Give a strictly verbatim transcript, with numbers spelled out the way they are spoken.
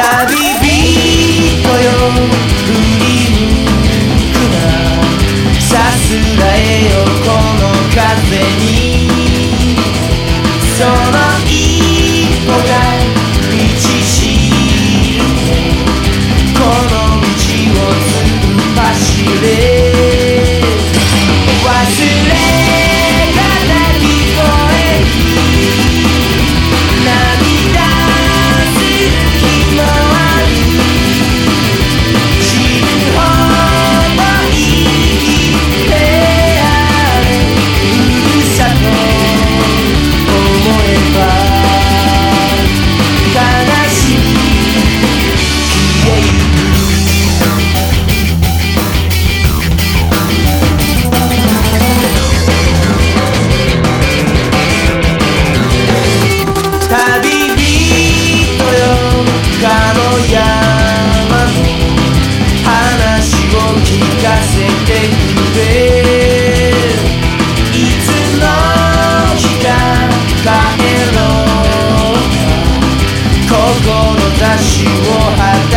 旅人よ振り向くな、さすらえよこの風に。その一歩が道しるべ、この道を突っ走れ。忘れが鳴き声に涙する日もある。死ぬほど生きてあれ、ふるさと思えば悲しみ消えゆく。旅人よかの山の話を聞かせてくれ。いつの日か帰ろうか、志を果た